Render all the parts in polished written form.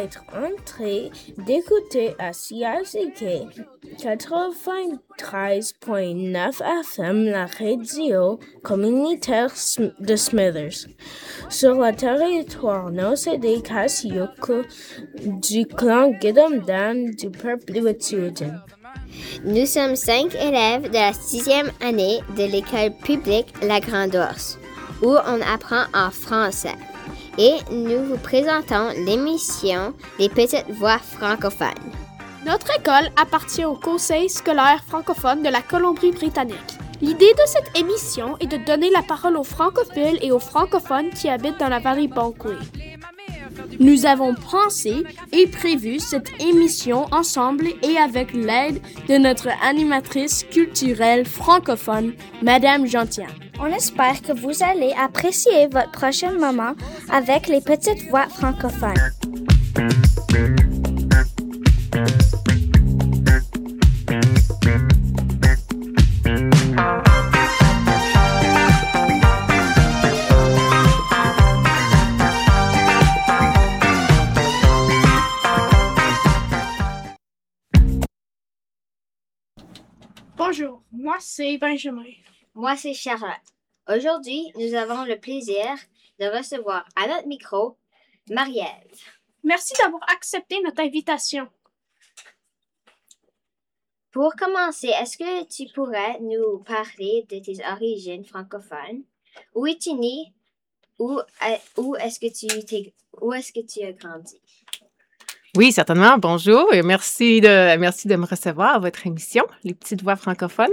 être en train d'écouter à CICK 93.9 FM, la radio communautaire de Smithers, sur le territoire non-cédé Kasiyoko du clan Gidamdan du peuple Wet'suwet'en. Nous sommes 5 élèves de la 6e année de l'école publique La Grande Ourse, où on apprend en français. Et nous vous présentons l'émission des petites voix francophones. Notre école appartient au Conseil scolaire francophone de la Colombie-Britannique. L'idée de cette émission est de donner la parole aux francophiles et aux francophones qui habitent dans la vallée Bulkley. Nous avons pensé et prévu cette émission ensemble et avec l'aide de notre animatrice culturelle francophone, Madame Gentian. On espère que vous allez apprécier votre prochain moment avec les petites voix francophones. Bonjour, moi c'est Benjamin. Moi, c'est Charlotte. Aujourd'hui, nous avons le plaisir de recevoir à notre micro Marie-Ève. Merci d'avoir accepté notre invitation. Pour commencer, est-ce que tu pourrais nous parler de tes origines francophones? Où es-tu né? Où est-ce que tu as grandi? Oui, certainement. Bonjour et merci de me recevoir à votre émission, Les Petites Voix francophones.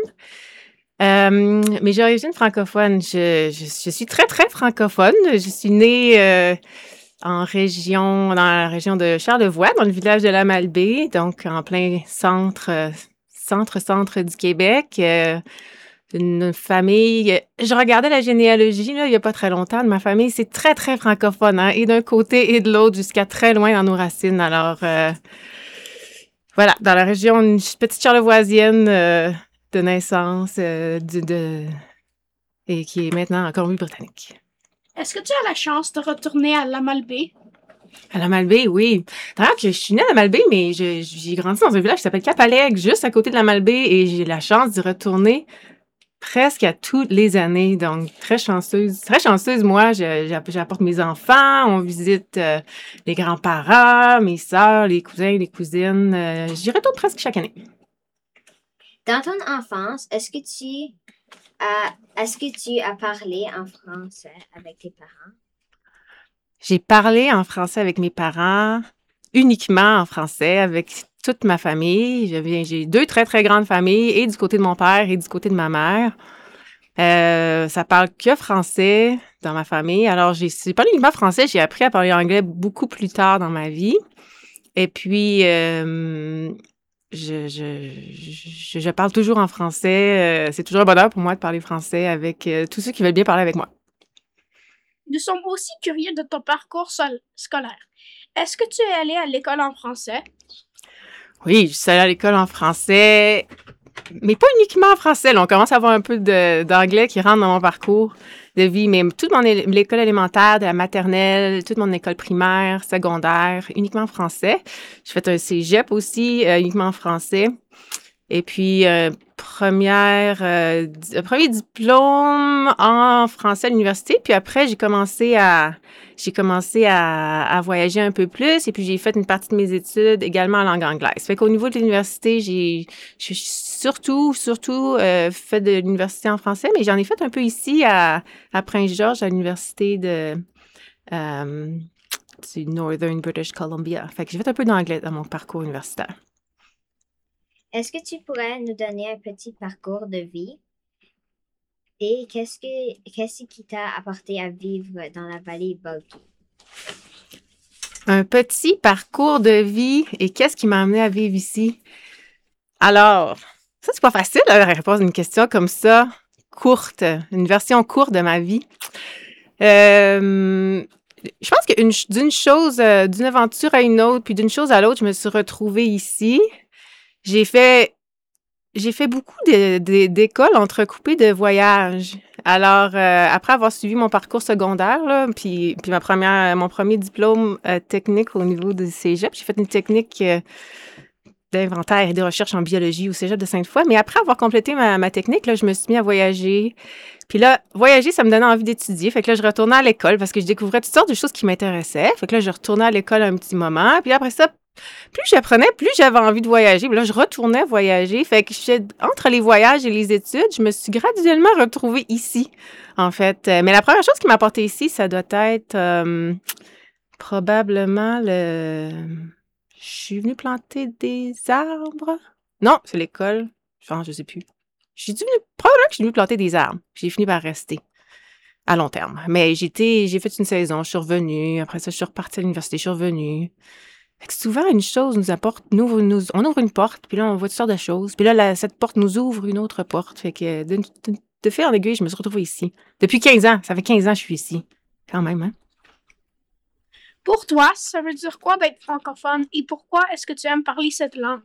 Mes origines francophones, je suis très, très francophone. Je suis née dans la région de Charlevoix, dans le village de la Malbaie, donc en plein centre du Québec. Une famille, je regardais la généalogie là, il n'y a pas très longtemps de ma famille, c'est très, très francophone, hein, et d'un côté et de l'autre, jusqu'à très loin dans nos racines. Alors, voilà, dans la région, une petite charlevoisienne de naissance et qui est maintenant en Colombie-Britannique. Est-ce que tu as la chance de retourner à la Malbaie? À la Malbaie, oui. D'ailleurs, je suis née à la Malbaie, mais j'ai grandi dans un village qui s'appelle Cap-Alègue, juste à côté de la Malbaie, et j'ai la chance d'y retourner presque à toutes les années. Donc, très chanceuse. Très chanceuse, moi. J'apporte mes enfants, on visite les grands-parents, mes sœurs, les cousins, les cousines. J'y retourne presque chaque année. Dans ton enfance, est-ce que tu as parlé en français avec tes parents? J'ai parlé en français avec mes parents, uniquement en français, avec toute ma famille. J'ai 2 très, très grandes familles, et du côté de mon père et du côté de ma mère. Ça parle que français dans ma famille. Alors, c'est pas uniquement français, j'ai appris à parler anglais beaucoup plus tard dans ma vie. Et puis, je parle toujours en français. C'est toujours un bonheur pour moi de parler français avec tous ceux qui veulent bien parler avec moi. Nous sommes aussi curieux de ton parcours scolaire. Est-ce que tu es allé à l'école en français? Oui, je suis allée à l'école en français, mais pas uniquement en français. Là, on commence à avoir un peu d'anglais qui rentre dans mon parcours de vie, mais toute l'école élémentaire, de la maternelle, toute mon école primaire, secondaire, uniquement en français. J'ai fait un cégep aussi, uniquement en français. Et puis, premier diplôme en français à l'université. Puis après, j'ai commencé à voyager un peu plus. Et puis, j'ai fait une partie de mes études également en langue anglaise. Fait qu'au niveau de l'université, j'ai surtout fait de l'université en français, mais j'en ai fait un peu ici à Prince-George, à l'université du Northern British Columbia. Fait que j'ai fait un peu d'anglais dans mon parcours universitaire. Est-ce que tu pourrais nous donner un petit parcours de vie? Et qu'est-ce qui t'a apporté à vivre dans la vallée Bulkley? Un petit parcours de vie et qu'est-ce qui m'a amené à vivre ici? Alors, ça, c'est pas facile de répondre à une question comme ça, courte, une version courte de ma vie. Je pense que d'une aventure à une autre, puis d'une chose à l'autre, je me suis retrouvée ici. J'ai j'ai fait beaucoup d'écoles entrecoupées de voyages. Alors, après avoir suivi mon parcours secondaire, là, puis mon premier diplôme technique au niveau du cégep, j'ai fait une technique d'inventaire et de recherche en biologie au cégep de Sainte-Foy. Mais après avoir complété ma technique, là, je me suis mis à voyager. Puis là, voyager, ça me donnait envie d'étudier. Fait que là, je retournais à l'école parce que je découvrais toutes sortes de choses qui m'intéressaient. Fait que là, je retournais à l'école un petit moment. Puis après ça, plus j'apprenais, plus j'avais envie de voyager. Puis là, je retournais voyager. Fait que entre les voyages et les études, je me suis graduellement retrouvée ici, en fait. Mais la première chose qui m'a apporté ici, ça doit être probablement Je suis venue planter des arbres. Non, c'est l'école. Enfin, je sais plus. Probablement que je suis venue planter des arbres. J'ai fini par rester à long terme. Mais j'ai fait une saison, je suis revenue. Après ça, je suis repartie à l'université, je suis revenue. Fait que souvent, une chose on ouvre une porte, puis là, on voit toutes sortes de choses. Puis là, cette porte nous ouvre une autre porte. Fait que de fil en aiguille, je me suis retrouvée ici. Depuis 15 ans. Ça fait 15 ans que je suis ici. Quand même, hein? Pour toi, ça veut dire quoi d'être francophone et pourquoi est-ce que tu aimes parler cette langue?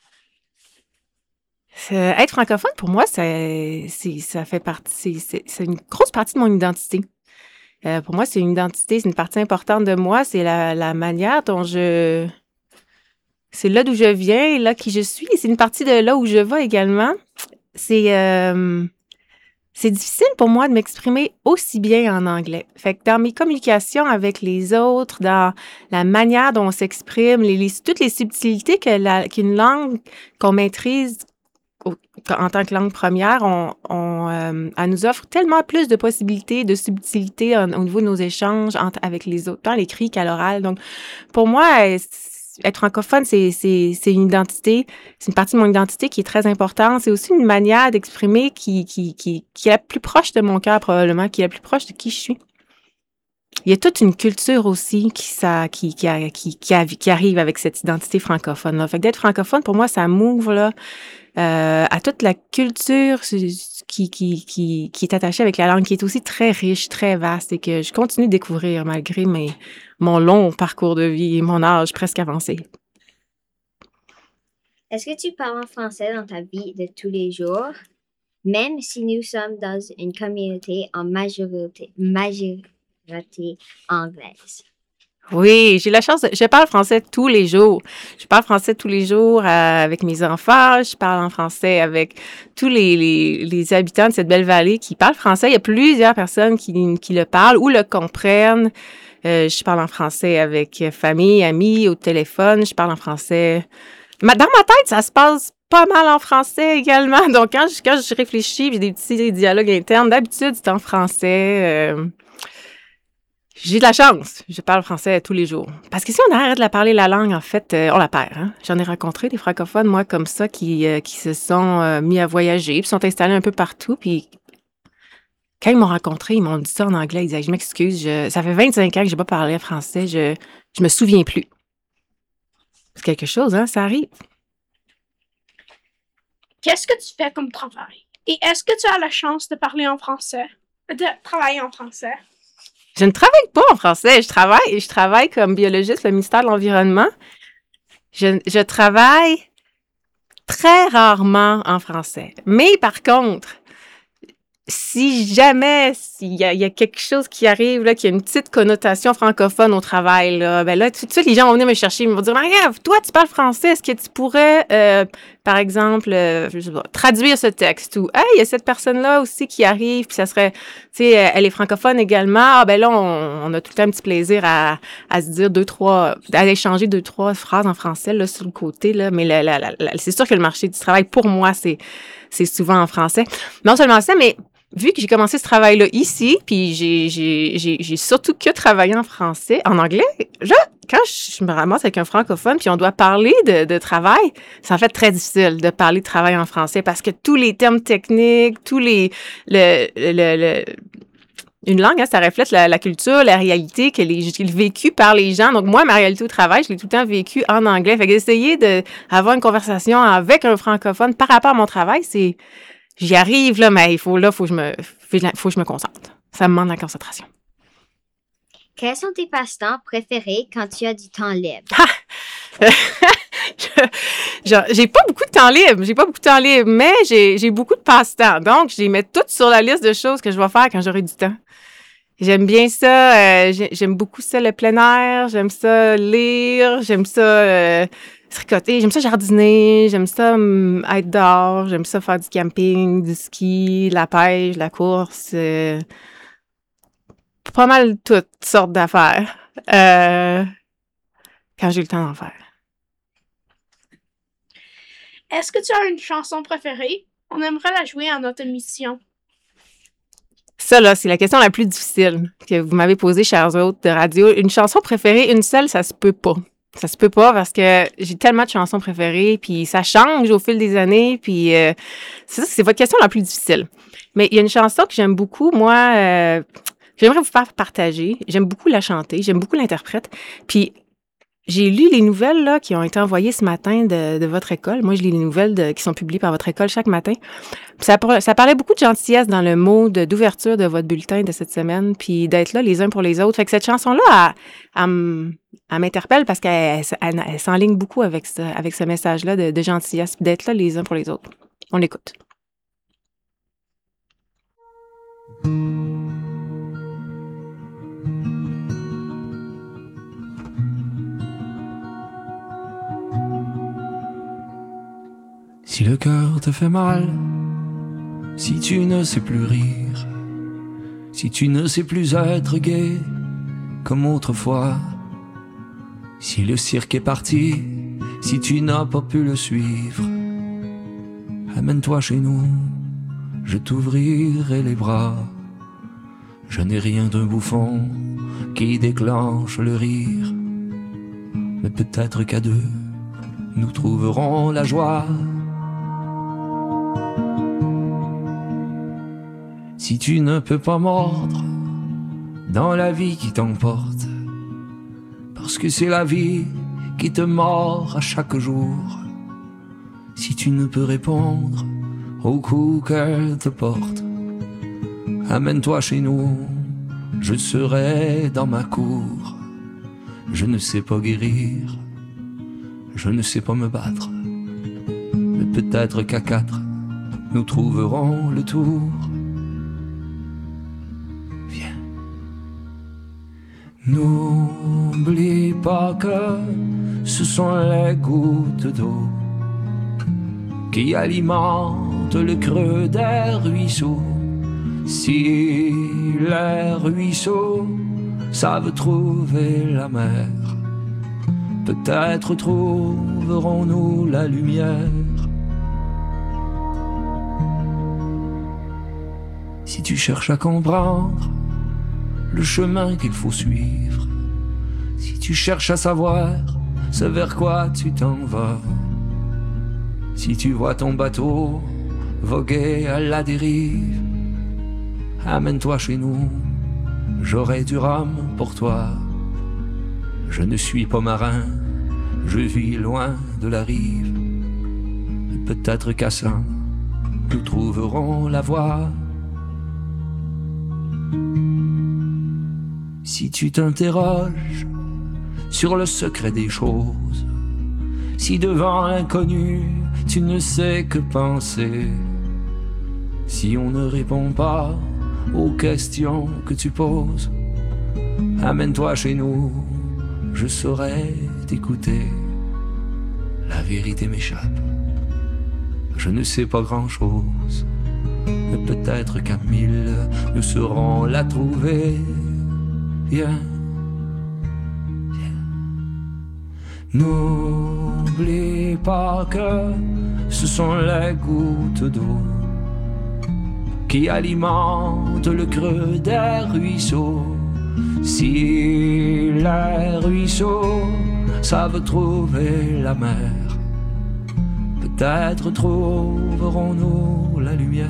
Être francophone, pour moi, ça fait partie, c'est une grosse partie de mon identité. Pour moi, c'est une identité, c'est une partie importante de moi. C'est la manière dont c'est là d'où je viens, là qui je suis. C'est une partie de là où je vais également. C'est difficile pour moi de m'exprimer aussi bien en anglais. Fait que dans mes communications avec les autres, dans la manière dont on s'exprime, toutes les subtilités qu'une langue qu'on maîtrise en tant que langue première, elle nous offre tellement plus de possibilités, de subtilités au niveau de nos échanges avec les autres, tant à l'écrit qu'à l'oral. Donc, pour moi, être francophone, c'est une identité, c'est une partie de mon identité qui est très importante. C'est aussi une manière d'exprimer qui est la plus proche de mon cœur, probablement, qui est la plus proche de qui je suis. Il y a toute une culture aussi qui arrive avec cette identité francophone-là. Fait que d'être francophone, pour moi, ça m'ouvre là, à toute la culture qui est attachée avec la langue, qui est aussi très riche, très vaste et que je continue de découvrir malgré mon long parcours de vie et mon âge presque avancé. Est-ce que tu parles en français dans ta vie de tous les jours, même si nous sommes dans une communauté en majorité anglaise? Oui, j'ai la chance. Je parle français tous les jours. Je parle français tous les jours avec mes enfants. Je parle en français avec tous les habitants de cette belle vallée qui parlent français. Il y a plusieurs personnes qui le parlent ou le comprennent. Je parle en français avec famille, amis, au téléphone. Je parle en français. Dans ma tête, ça se passe pas mal en français également. Donc, quand je réfléchis, j'ai des petits dialogues internes. D'habitude, c'est en français. J'ai de la chance. Je parle français tous les jours. Parce que si on arrête de parler la langue, en fait, on la perd. Hein? J'en ai rencontré des francophones, moi, comme ça, qui se sont mis à voyager, puis sont installés un peu partout. Puis quand ils m'ont rencontré, ils m'ont dit ça en anglais. Ils disaient, je m'excuse, ça fait 25 ans que j'ai pas parlé français, je me souviens plus. C'est quelque chose, hein? Ça arrive. Qu'est-ce que tu fais comme travail? Et est-ce que tu as la chance de parler en français? De travailler en français? Je ne travaille pas en français. Je travaille comme biologiste au ministère de l'Environnement. Je travaille très rarement en français. Mais par contre, si jamais il y a quelque chose qui arrive, là, qui a une petite connotation francophone au travail, là, ben là, tout de suite, les gens vont venir me chercher, ils vont dire, Marie-Ève, toi, tu parles français, est-ce que tu pourrais, par exemple, je sais pas, traduire ce texte? Ou, hey, il y a cette personne-là aussi qui arrive, puis ça serait, tu sais, elle est francophone également. Ah, ben là, on a tout le temps un petit plaisir à se dire à échanger 2-3 phrases en français, là, sur le côté, là. Mais c'est sûr que le marché du travail, pour moi, c'est souvent en français. Non seulement ça, mais vu que j'ai commencé ce travail-là ici, puis j'ai surtout que travaillé en anglais, quand je me ramasse avec un francophone, puis on doit parler de travail, ça en fait très difficile de parler de travail en français parce que tous les termes techniques, une langue, hein, ça reflète la culture, la réalité que le vécu par les gens. Donc, moi, ma réalité au travail, je l'ai tout le temps vécu en anglais. Fait qu'essayer d'avoir une conversation avec un francophone par rapport à mon travail, j'y arrive, là, mais il faut que je me concentre. Ça me demande la concentration. Quels sont tes passe-temps préférés quand tu as du temps libre? J'ai pas beaucoup de temps libre, mais j'ai beaucoup de passe-temps. Donc, je les mets toutes sur la liste de choses que je vais faire quand j'aurai du temps. J'aime bien ça. J'aime beaucoup ça, le plein air. J'aime ça lire. J'aime ça tricoter. J'aime ça jardiner. J'aime ça être dehors. J'aime ça faire du camping, du ski, la pêche, la course. Pas mal toutes sortes d'affaires. Quand j'ai le temps d'en faire. Est-ce que tu as une chanson préférée? On aimerait la jouer à notre émission. Ça, là, c'est la question la plus difficile que vous m'avez posée, chers hôtes de radio. Une chanson préférée, une seule, ça se peut pas. Ça se peut pas parce que j'ai tellement de chansons préférées, puis ça change au fil des années, puis c'est votre question la plus difficile. Mais il y a une chanson que j'aime beaucoup, moi, j'aimerais vous faire partager. J'aime beaucoup la chanter, j'aime beaucoup l'interprète. Puis j'ai lu les nouvelles là, qui ont été envoyées ce matin de votre école. Moi, je lis les nouvelles qui sont publiées par votre école chaque matin. Puis ça parlait beaucoup de gentillesse dans le mot d'ouverture de votre bulletin de cette semaine, puis d'être là les uns pour les autres. Fait que cette chanson-là, elle m'interpelle parce qu'elle s'enligne beaucoup avec ce message-là de gentillesse, puis d'être là les uns pour les autres. On l'écoute. Si le cœur te fait mal, si tu ne sais plus rire, si tu ne sais plus être gai comme autrefois, si le cirque est parti, si tu n'as pas pu le suivre, amène-toi chez nous, je t'ouvrirai les bras. Je n'ai rien d'un bouffon qui déclenche le rire, mais peut-être qu'à deux, nous trouverons la joie. Si tu ne peux pas mordre dans la vie qui t'emporte, parce que c'est la vie qui te mord à chaque jour. Si tu ne peux répondre aux coups qu'elle te porte, amène-toi chez nous, je serai dans ma cour. Je ne sais pas guérir, je ne sais pas me battre, mais peut-être qu'à quatre, nous trouverons le tour. N'oublie pas que ce sont les gouttes d'eau qui alimentent le creux des ruisseaux. Si les ruisseaux savent trouver la mer, peut-être trouverons-nous la lumière. Si tu cherches à comprendre le chemin qu'il faut suivre, si tu cherches à savoir ce vers quoi tu t'en vas, si tu vois ton bateau voguer à la dérive, amène-toi chez nous, j'aurai du rhum pour toi. Je ne suis pas marin, je vis loin de la rive, mais peut-être qu'à ça, nous trouverons la voie. Si tu t'interroges sur le secret des choses, si devant l'inconnu tu ne sais que penser, si on ne répond pas aux questions que tu poses, amène-toi chez nous, je saurai t'écouter. La vérité m'échappe, je ne sais pas grand-chose, mais peut-être qu'à mille nous saurons la trouver. Viens, viens. N'oublie pas que ce sont les gouttes d'eau qui alimentent le creux des ruisseaux. Si les ruisseaux savent trouver la mer, peut-être trouverons-nous la lumière.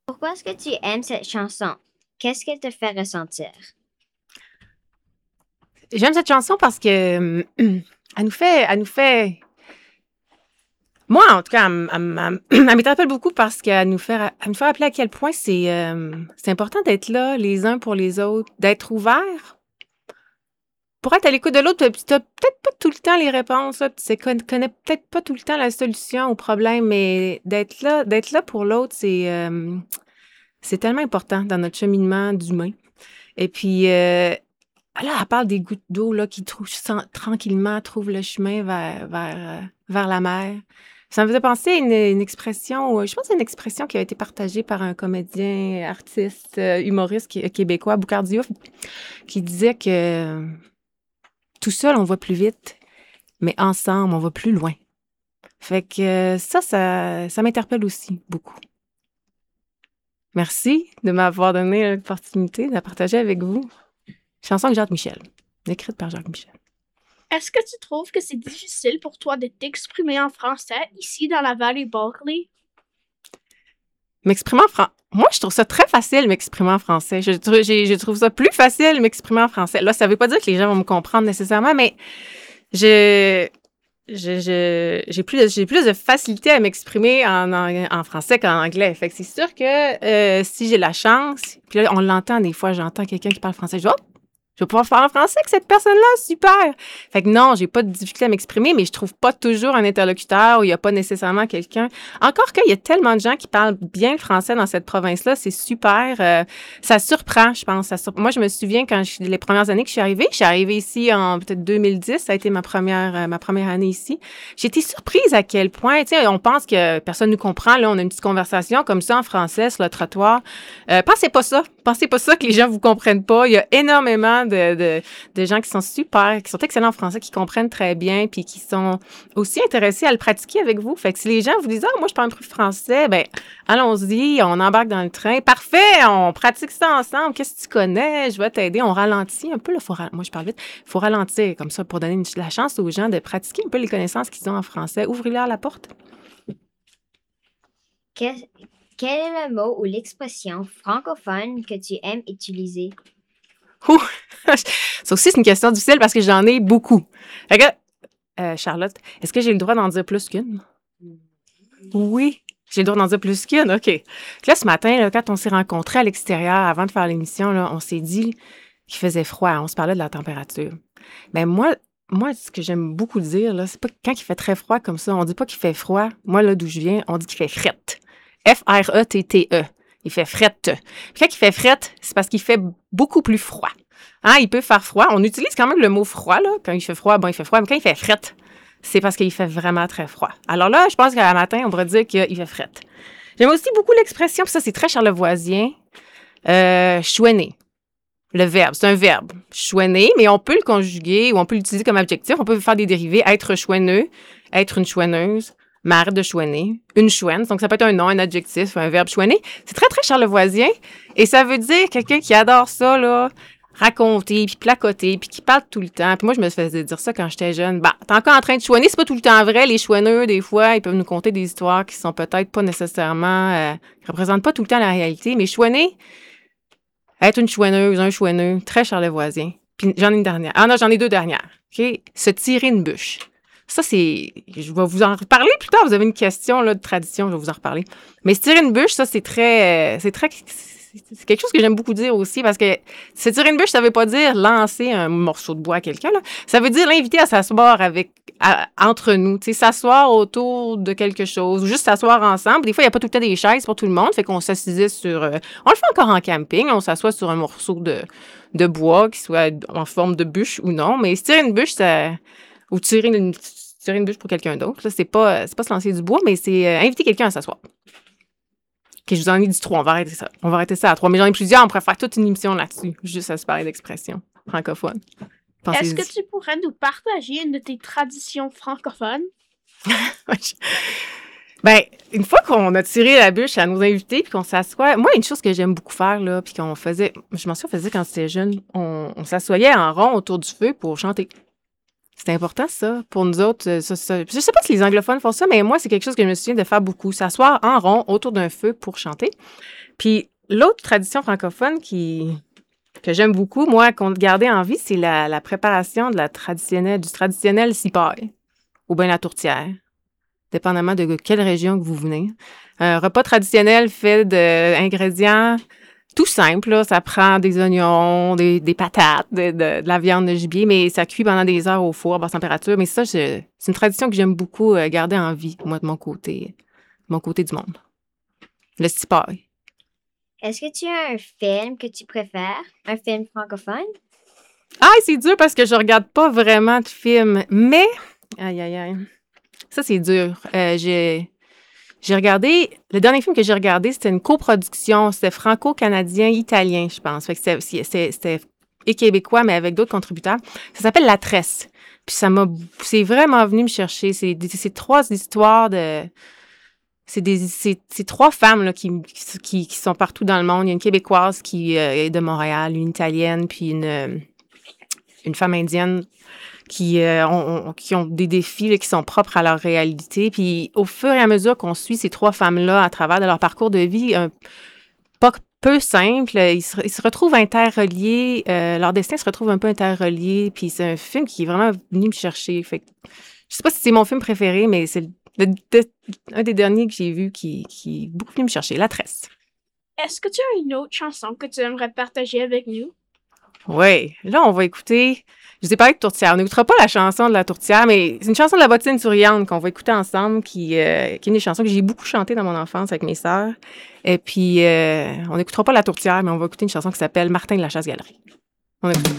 Pourquoi est-ce que tu aimes cette chanson? Qu'est-ce qu'elle te fait ressentir? J'aime cette chanson parce que elle nous fait. Moi, en tout cas, elle m'interpelle beaucoup parce qu'elle nous fait rappeler à quel point c'est important d'être là les uns pour les autres, d'être ouvert pour être à l'écoute de l'autre. Tu n'as peut-être pas tout le temps les réponses, là, tu connais peut-être pas tout le temps la solution au problème, mais d'être là pour l'autre, c'est tellement important dans notre cheminement d'humain. Et puis, là, elle parle des gouttes d'eau là, qui tranquillement trouvent le chemin vers la mer. Ça me faisait penser à une expression, je pense que c'est une expression qui a été partagée par un comédien, artiste, humoriste québécois, Boucard Diouf, qui disait que tout seul, on va plus vite, mais ensemble, on va plus loin. Fait que ça m'interpelle aussi beaucoup. Merci de m'avoir donné l'opportunité de la partager avec vous. Chanson de Jacques Michel, écrite par Jacques Michel. Est-ce que tu trouves que c'est difficile pour toi de t'exprimer en français ici dans la vallée Barkley? M'exprimer en français. Moi, je trouve ça très facile, m'exprimer en français. Je trouve ça plus facile, m'exprimer en français. Là, ça veut pas dire que les gens vont me comprendre nécessairement, mais j'ai plus de facilité à m'exprimer en français qu'en anglais. Fait que c'est sûr que si j'ai la chance, puis là, on l'entend des fois, j'entends quelqu'un qui parle français, je dis, oh, je vais pouvoir parler en français avec cette personne-là, super! Fait que non, j'ai pas de difficulté à m'exprimer, mais je trouve pas toujours un interlocuteur où il y a pas nécessairement quelqu'un. Encore qu'il y a tellement de gens qui parlent bien le français dans cette province-là, c'est super. Ça surprend, je pense. Moi, je me souviens quand les premières années que je suis arrivée ici en peut-être 2010, ça a été ma première année ici. J'ai été surprise à quel point, tu sais, on pense que personne nous comprend, là, on a une petite conversation comme ça en français sur le trottoir. Pensez pas ça que les gens vous comprennent pas. Il y a énormément de gens qui sont super, qui sont excellents en français, qui comprennent très bien, puis qui sont aussi intéressés à le pratiquer avec vous. Fait que si les gens vous disent « Ah, moi, je parle un peu français », ben allons-y, on embarque dans le train. Parfait, on pratique ça ensemble. Qu'est-ce que tu connais? Je vais t'aider. On ralentit un peu. Là, moi, je parle vite. Il faut ralentir comme ça pour donner la chance aux gens de pratiquer un peu les connaissances qu'ils ont en français. Ouvrez-leur la porte. Quel est le mot ou l'expression francophone que tu aimes utiliser? Ça aussi, c'est une question difficile parce que j'en ai beaucoup. Fait que, Charlotte, est-ce que j'ai le droit d'en dire plus qu'une? Oui, j'ai le droit d'en dire plus qu'une, OK. Là, ce matin, là, quand on s'est rencontrés à l'extérieur avant de faire l'émission, là, on s'est dit qu'il faisait froid. On se parlait de la température. Mais moi, ce que j'aime beaucoup dire, là, c'est pas quand il fait très froid comme ça. On dit pas qu'il fait froid. Moi, là, d'où je viens, on dit qu'il fait frette. F-R-E-T-T-E. Il fait frette. Puis quand il fait frette, c'est parce qu'il fait beaucoup plus froid. Hein, il peut faire froid. On utilise quand même le mot froid, là. Quand il fait froid, bon, il fait froid. Mais quand il fait frette, c'est parce qu'il fait vraiment très froid. Alors là, je pense qu'à matin, on pourrait dire qu'il fait frette. J'aime aussi beaucoup l'expression, puis ça, c'est très charlevoisien, chouiner. Le verbe, c'est un verbe. Chouiner, mais on peut le conjuguer ou on peut l'utiliser comme adjectif. On peut faire des dérivés. Être chouineux, être une chouineuse. M'arrête de chouiner, une chouine. Donc, ça peut être un nom, un adjectif, un verbe chouiner. C'est très, très charlevoisien. Et ça veut dire quelqu'un qui adore ça, là, raconter, puis placoter, puis qui parle tout le temps. Puis moi, je me faisais dire ça quand j'étais jeune. Bah, t'es encore en train de chouiner. C'est pas tout le temps vrai. Les chouineux, des fois, ils peuvent nous conter des histoires qui sont peut-être pas nécessairement, qui représentent pas tout le temps la réalité. Mais chouiner, être une chouineuse, un chouineux, très charlevoisien. Puis j'en ai une dernière. Ah non, j'en ai deux dernières. OK? Se tirer une bûche. Ça, c'est... Je vais vous en reparler plus tard. Vous avez une question là, de tradition, je vais vous en reparler. Mais se tirer une bûche, ça, c'est quelque chose que j'aime beaucoup dire aussi parce que se tirer une bûche, ça veut pas dire lancer un morceau de bois à quelqu'un, là. Ça veut dire l'inviter à s'asseoir entre nous, tu sais, s'asseoir autour de quelque chose ou juste s'asseoir ensemble. Des fois, il n'y a pas tout le temps des chaises pour tout le monde, fait qu'on s'assisait sur... on le fait encore en camping, on s'assoit sur un morceau de bois qui soit en forme de bûche ou non, mais se tirer une bûche, ça... Ou tirer une bûche pour quelqu'un d'autre. Là, c'est pas se lancer du bois, mais c'est inviter quelqu'un à s'asseoir. OK, je vous en ai dit 3. On va arrêter ça. On va arrêter ça à 3. Mais j'en ai plusieurs. On pourrait faire toute une émission là-dessus, juste à se parler d'expression francophone. Est-ce que tu pourrais nous partager une de tes traditions francophones? Bien, une fois qu'on a tiré la bûche à nos invités puis qu'on s'assoit, moi, une chose que j'aime beaucoup faire, là, puis qu'on faisait, je m'en souviens, on faisait quand j'étais jeune, on s'assoyait en rond autour du feu pour chanter. C'est important, ça, pour nous autres. Je sais pas si les anglophones font ça, mais moi, c'est quelque chose que je me souviens de faire beaucoup. S'asseoir en rond autour d'un feu pour chanter. Puis l'autre tradition francophone que j'aime beaucoup, moi, qu'on gardait en vie, c'est la préparation du traditionnel cipaille ou bien la tourtière, dépendamment de quelle région que vous venez. Un repas traditionnel fait d'ingrédients tout simple, là. Ça prend des oignons, des patates, de la viande de gibier, mais ça cuit pendant des heures au four à basse température. Mais ça, c'est une tradition que j'aime beaucoup garder en vie, moi, de mon côté du monde. Le cipaille. Est-ce que tu as un film que tu préfères? Un film francophone? Ah, c'est dur parce que je regarde pas vraiment de films, mais... Aïe. Ça, c'est dur. J'ai regardé... Le dernier film que j'ai regardé, c'était une coproduction. C'était franco-canadien-italien, je pense. Fait que c'était et québécois, mais avec d'autres contributeurs. Ça s'appelle La Tresse. Puis c'est vraiment venu me chercher. C'est 3 histoires de... C'est 3 femmes là, qui sont partout dans le monde. Il y a une Québécoise qui est de Montréal, une Italienne, puis une femme indienne qui ont des défis là, qui sont propres à leur réalité. Puis au fur et à mesure qu'on suit ces 3 femmes-là à travers de leur parcours de vie, pas peu simple, ils se retrouvent interreliés, leur destin se retrouve un peu interrelié. Puis c'est un film qui est vraiment venu me chercher. Fait que, je sais pas si c'est mon film préféré, mais c'est un des derniers que j'ai vu qui est beaucoup venu me chercher, La Tresse. Est-ce que tu as une autre chanson que tu aimerais partager avec nous? Oui. Là, on va écouter... Je vous ai parlé de tourtière. On n'écoutera pas la chanson de la tourtière, mais c'est une chanson de la bottine souriante qu'on va écouter ensemble, qui est une des chansons que j'ai beaucoup chantées dans mon enfance avec mes sœurs. Et puis, on n'écoutera pas la tourtière, mais on va écouter une chanson qui s'appelle Martin de la Chasse-Galerie. On écoute.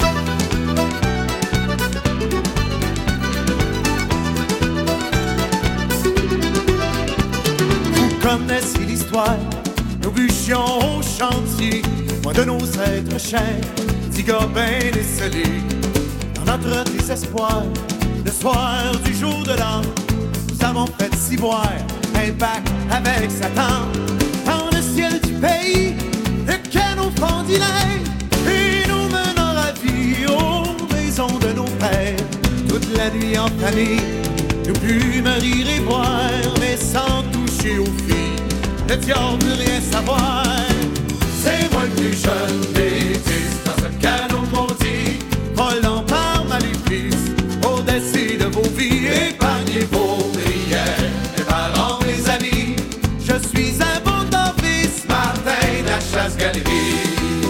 Connaissez l'histoire, nous bûchions au chantier, loin de nos êtres chers, petits gars ben décelés. Dans notre désespoir, le soir du jour de l'an, nous avons fait ciboire un bac avec Satan. Dans le ciel du pays, le canon fendilait et nous menant ravis aux maisons de nos pères. Toute la nuit en famille, nous pûmes rire et boire, mais sans toucher aux filles, le diable veut rien savoir. C'est moi le plus jeune des 10 dans ce canot maudit, volant par maléfice, au-dessus de vos vies, épargnez vos prières, les parents, les amis. Je suis un bon novice, Martin de la Chasse-Galerie.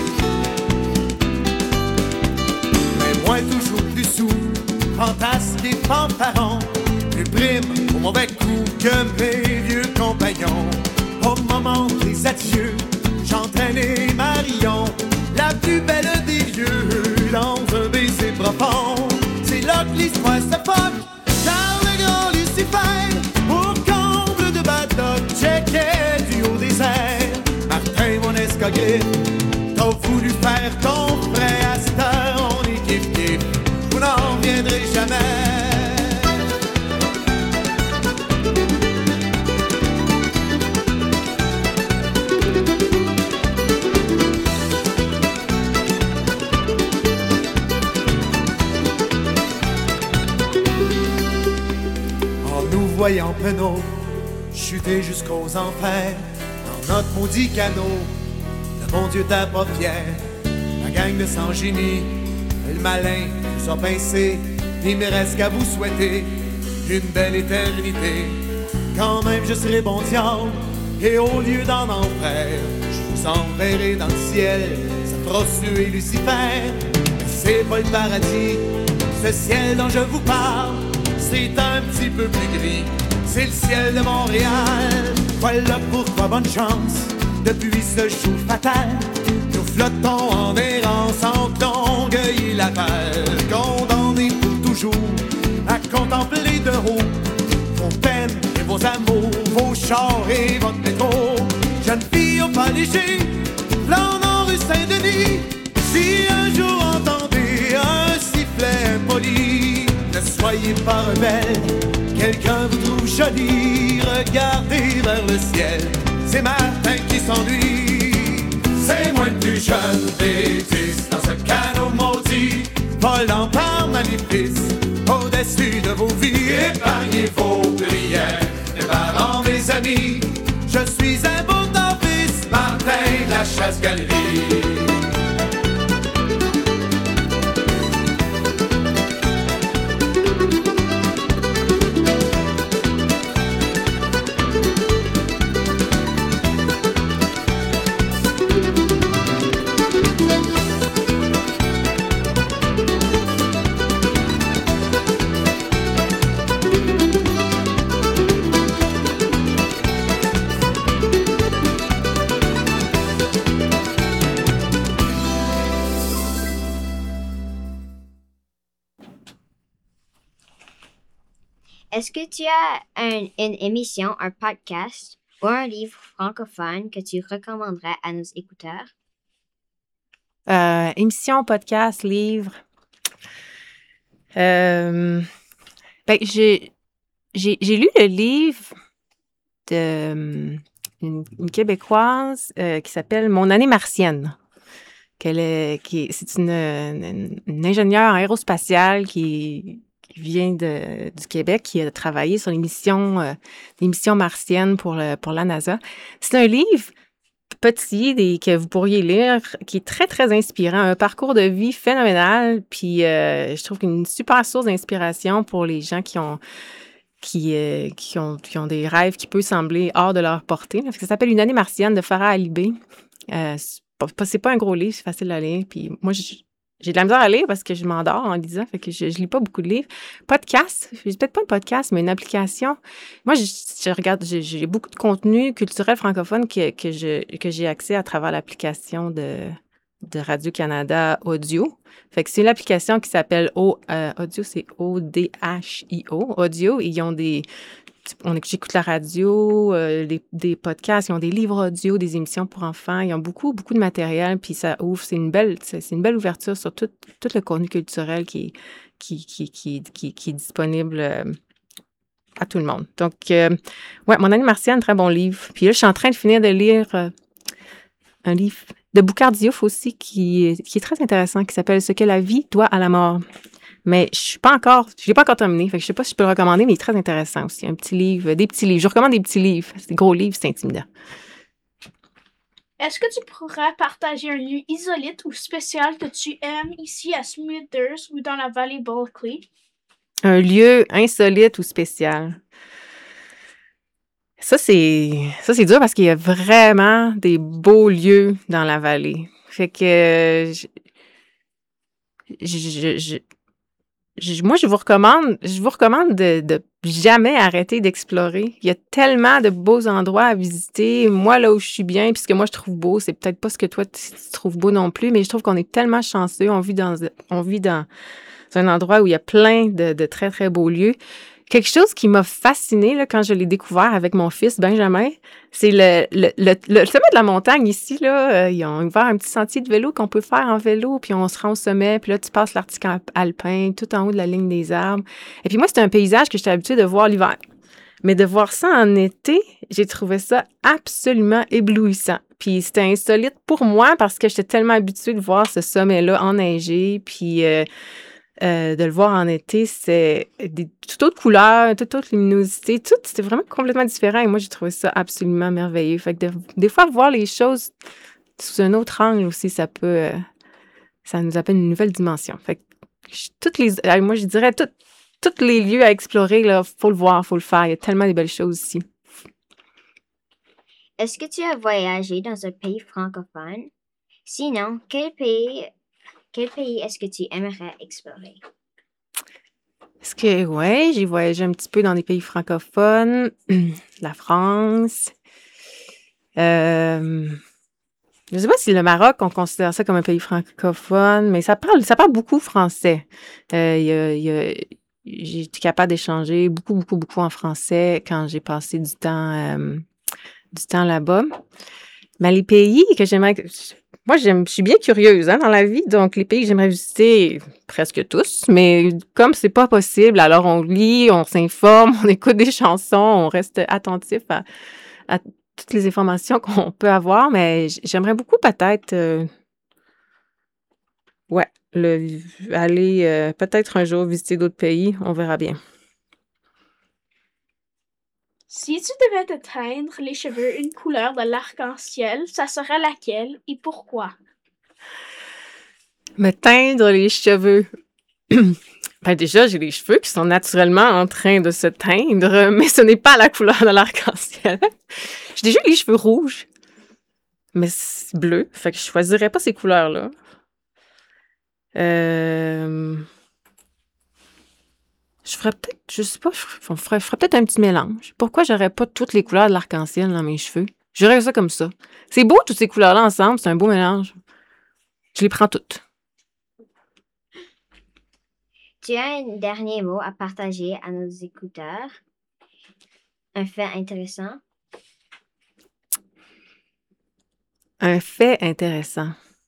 Mais moi toujours plus sous, fantasque et fanfaron, plus prime au mauvais coup que mes vieux compagnons. Au moment des adieux, j'entraînais Marion, la plus belle des vieux, dans un baiser profond. C'est là que l'histoire se poque, car le grand Lucifer, au comble de Badoc, checkait du haut des airs. Martin, mon escogriffe, t'as voulu faire ton frère, à cette heure on est kiff-kiff, vous n'en reviendrez jamais. Voyant penaud, chuter jusqu'aux enfers, dans notre maudit canot, le bon Dieu t'a pas fier. La gang de sans génie, le malin nous a pincé, il me reste qu'à vous souhaiter une belle éternité. Quand même je serai bon diable, et au lieu d'en enfer, je vous enverrai dans le ciel, ça fera suer Lucifer. C'est pas le paradis, ce ciel dont je vous parle, c'est un petit peu plus gris, c'est le ciel de Montréal. Voilà pourquoi bonne chance, depuis ce jour fatal, nous flottons en errance entre Longueuil et Laval, condamnés pour toujours à contempler de haut vos peines et vos amours, vos chars et votre métro. Jeune fille au pas léger, flânant rue Saint-Denis, si un jour entendez un sifflet impoli, ne soyez pas rebelle, quelqu'un vous trouve jolie, regardez vers le ciel, c'est Martin qui s'ennuie. C'est moi le plus jeune des 10 dans ce canot maudit, volant par maléfice, déçus de vos vies. Épargnez vos prières, mes parents, mes amis. Je suis un beau temps fils, Martin de la Chasse-Galerie. Est-ce que tu as une émission, un podcast ou un livre francophone que tu recommanderais à nos écouteurs? Émission, podcast, livre. Ben, j'ai lu le livre de une Québécoise qui s'appelle Mon année martienne. C'est une ingénieure aérospatiale qui vient du Québec, qui a travaillé sur l'émission martienne pour la NASA. C'est un livre petit que vous pourriez lire, qui est très, très inspirant. Un parcours de vie phénoménal, puis je trouve qu'une super source d'inspiration pour les gens qui ont des rêves qui peuvent sembler hors de leur portée. Là. Ça s'appelle Une année martienne de Farah Alibé. C'est pas un gros livre, c'est facile à lire. Puis moi, j'ai de la misère à lire parce que je m'endors en lisant, fait que je lis pas beaucoup de livres. Podcast, peut-être pas un podcast, mais une application. Moi, je regarde, j'ai beaucoup de contenu culturel francophone que j'ai accès à travers l'application de Radio-Canada Audio. Fait que c'est l'application qui s'appelle Audio, c'est O-D-H-I-O, Audio. Ils ont j'écoute la radio, des podcasts, ils ont des livres audio, des émissions pour enfants. Ils ont beaucoup, beaucoup de matériel, puis ça ouvre. C'est une belle ouverture sur tout le contenu culturel qui est disponible à tout le monde. Donc, ouais, Mon année martienne, très bon livre. Puis là, je suis en train de finir de lire un livre de Boucard Diouf aussi qui est très intéressant, qui s'appelle « Ce que la vie doit à la mort ». Mais je l'ai pas encore terminé. Fait que je sais pas si je peux le recommander, mais il est très intéressant aussi. Des petits livres. Je recommande des petits livres. C'est des gros livres, c'est intimidant. Est-ce que tu pourrais partager un lieu isolite ou spécial que tu aimes ici à Smithers ou dans la vallée Bulkley? Un lieu insolite ou spécial. Ça, c'est dur parce qu'il y a vraiment des beaux lieux dans la vallée. Fait que moi, je vous recommande de jamais arrêter d'explorer. Il y a tellement de beaux endroits à visiter. Moi, là où je suis bien, puis ce que moi, je trouve beau, c'est peut-être pas ce que toi, tu trouves beau non plus, mais je trouve qu'on est tellement chanceux. On vit dans un endroit où il y a plein de très, très beaux lieux. Quelque chose qui m'a fascinée là, quand je l'ai découvert avec mon fils Benjamin, c'est le sommet de la montagne ici. Là, ils ont ouvert un petit sentier de vélo qu'on peut faire en vélo, puis on se rend au sommet, puis là, tu passes l'Arctique alpin, tout en haut de la ligne des arbres. Et puis moi, c'est un paysage que j'étais habituée de voir l'hiver. Mais de voir ça en été, j'ai trouvé ça absolument éblouissant. Puis c'était insolite pour moi parce que j'étais tellement habituée de voir ce sommet-là enneigé, puis de le voir en été, c'est toute autre couleur, toute autre luminosité, c'était vraiment complètement différent. Et moi, j'ai trouvé ça absolument merveilleux. Fait que des fois, voir les choses sous un autre angle aussi, ça nous appelle une nouvelle dimension. Fait que moi, je dirais tous les lieux à explorer, là, faut le voir, faut le faire. Il y a tellement de belles choses ici. Est-ce que tu as voyagé dans un pays francophone? Sinon, quel pays est-ce que tu aimerais explorer? Ouais, j'ai voyagé un petit peu dans des pays francophones, la France. Je sais pas si le Maroc, on considère ça comme un pays francophone, mais ça parle beaucoup français. J'ai été capable d'échanger beaucoup, beaucoup, beaucoup en français quand j'ai passé du temps là-bas. Mais les pays que j'aimerais... Moi, je suis bien curieuse dans la vie, donc les pays que j'aimerais visiter, presque tous, mais comme c'est pas possible, alors on lit, on s'informe, on écoute des chansons, on reste attentif à toutes les informations qu'on peut avoir, mais j'aimerais beaucoup peut-être aller peut-être un jour visiter d'autres pays. On verra bien. Si tu devais te teindre les cheveux une couleur de l'arc-en-ciel, ça serait laquelle et pourquoi? Me teindre les cheveux. Ben déjà, j'ai les cheveux qui sont naturellement en train de se teindre, mais ce n'est pas la couleur de l'arc-en-ciel. J'ai déjà les cheveux rouges, mais c'est bleu, fait que je choisirais pas ces couleurs-là. Je ferais peut-être, je sais pas, je ferais peut-être un petit mélange. Pourquoi j'aurais pas toutes les couleurs de l'arc-en-ciel dans mes cheveux? J'aurais ça comme ça. C'est beau, toutes ces couleurs-là ensemble, c'est un beau mélange. Je les prends toutes. Tu as un dernier mot à partager à nos écouteurs? Un fait intéressant? Un fait intéressant.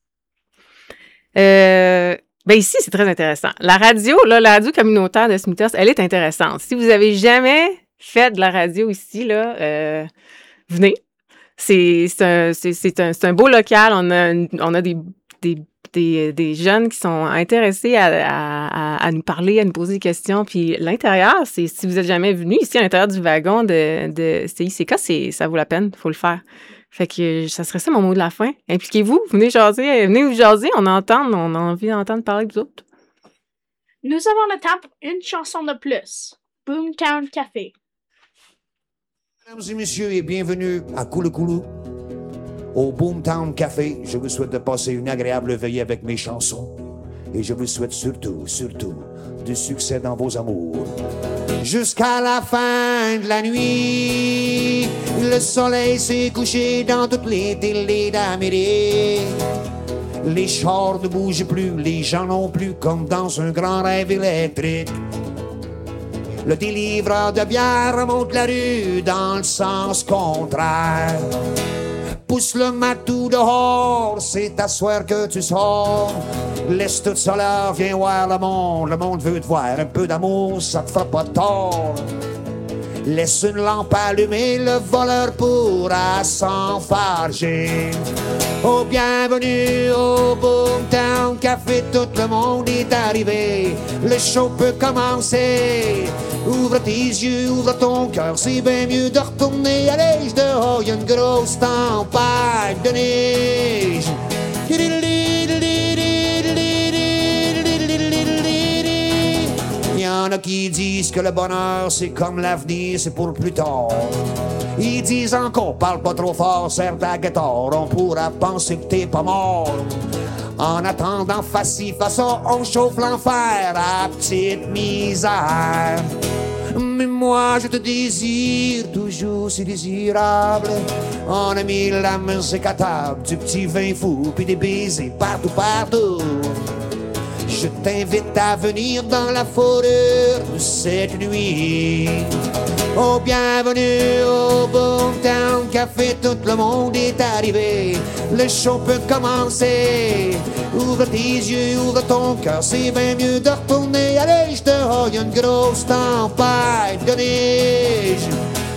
Ben ici, c'est très intéressant. La radio communautaire de Smithers, elle est intéressante. Si vous avez jamais fait de la radio ici, là, venez. C'est un beau local. On a des jeunes qui sont intéressés à nous parler, à nous poser des questions. Puis l'intérieur, si vous n'êtes jamais venu ici à l'intérieur du wagon de CICK, ça vaut la peine, il faut le faire. Fait que ça serait ça mon mot de la fin. Impliquez-vous, venez vous jaser, on a envie d'entendre parler de vous autres. Nous avons le temps pour une chanson de plus. Boomtown Café. Mesdames et messieurs, et bienvenue à Koulou, au Boomtown Café. Je vous souhaite de passer une agréable veillée avec mes chansons. Et je vous souhaite surtout, du succès dans vos amours. Jusqu'à la fin de la nuit, le soleil s'est couché dans toutes les télés d'Amérique. Les chars ne bougent plus, les gens non plus, comme dans un grand rêve électrique. Le délivreur de bière remonte la rue dans le sens contraire. Pousse le matou dehors, c'est à soir que tu sors. Laisse tout ça là, viens voir le monde veut te voir. Un peu d'amour, ça te fera pas de tort. Laisse une lampe allumée, le voleur pourra s'enfarger. Oh, bienvenue au Boomtown Café, tout le monde est arrivé. Le show peut commencer. Ouvre tes yeux, ouvre ton cœur, c'est bien mieux de retourner à l'âge dehors. Y'a une grosse tempête de neige. Y'en a qui disent que le bonheur c'est comme l'avenir, c'est pour plus tard. Ils disent encore, parle pas trop fort, serre ta guitare, on pourra penser que t'es pas mort. En attendant, faci façon, on chauffe l'enfer à petite misère. Mais moi je te désire toujours si désirable. On a mis la musique à table, du petit vin fou, puis des baisers partout. Je t'invite à venir dans la fourrure de cette nuit. Oh, bienvenue au Boomtown Café, tout le monde est arrivé. Le show peut commencer. Ouvre tes yeux, ouvre ton cœur, c'est bien mieux de retourner à l'âge dehors. Y'a une grosse tempête de neige.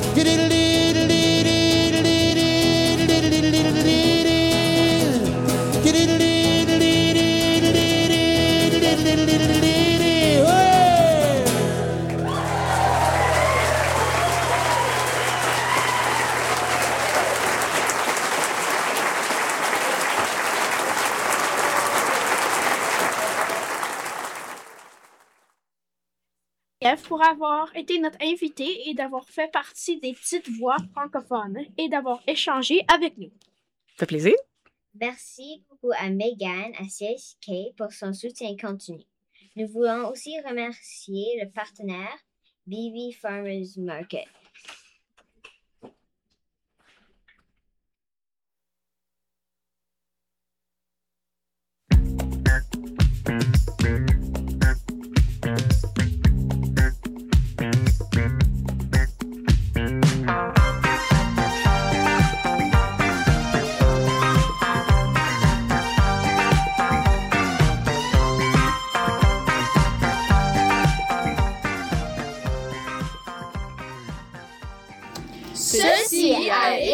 Pour avoir été notre invité et d'avoir fait partie des petites voix francophones et d'avoir échangé avec nous. Ça fait plaisir. Merci beaucoup à Megan à CICK pour son soutien continu. Nous voulons aussi remercier le partenaire BB Farmers Market.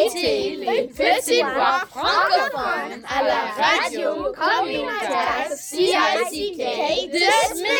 été les Petites Voix francophones à la radio communautaire CICK de Smith.